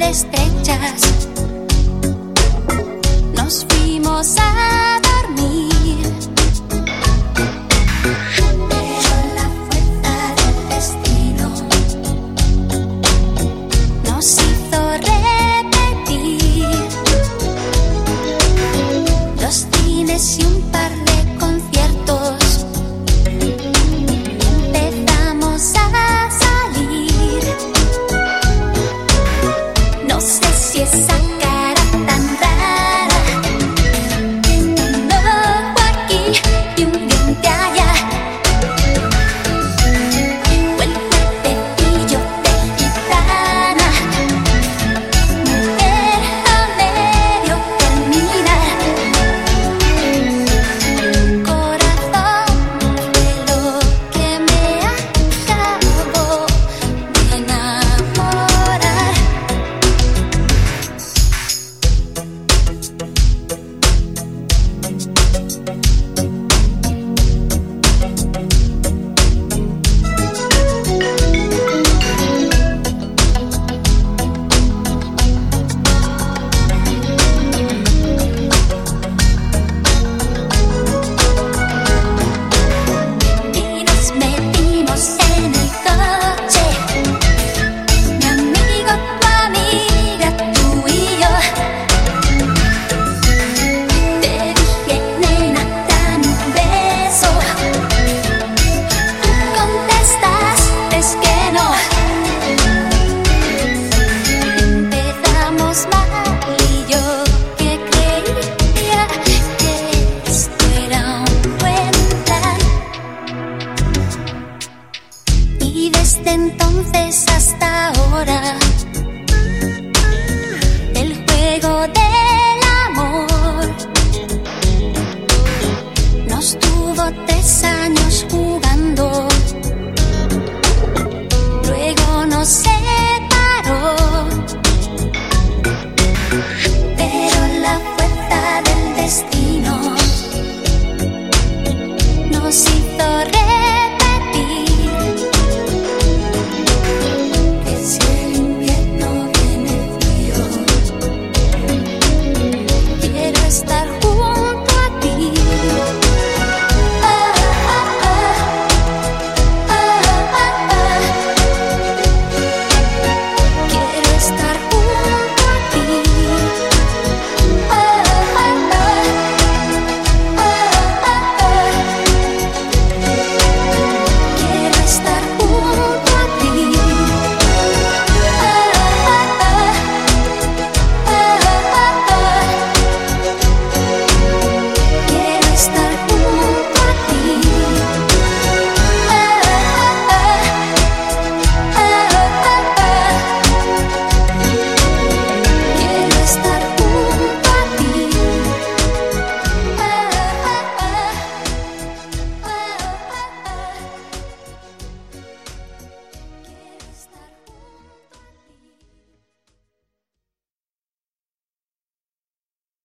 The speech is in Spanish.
de estrellas. Nos fuimos a dormir, pero la fuerza del destino nos hizo repetir los cines y un par de conciertos. Empezamos a salir. No sé si esa cara tan rara, un ojo aquí y un diente allá, o el cuerpecillo de gitana, mujer a medio terminar. Corazón de lo que me acabo de enamorar. Y nos metimos en el coche, mi amigo, tu amiga, tú y yo. Te dije, nena, dame un beso. Tú contestaste que no. Empezamos mal y yo que creía que esto era un buen plan. Y desde entonces hasta ahora, el juego del amor nos tuvo 3 años.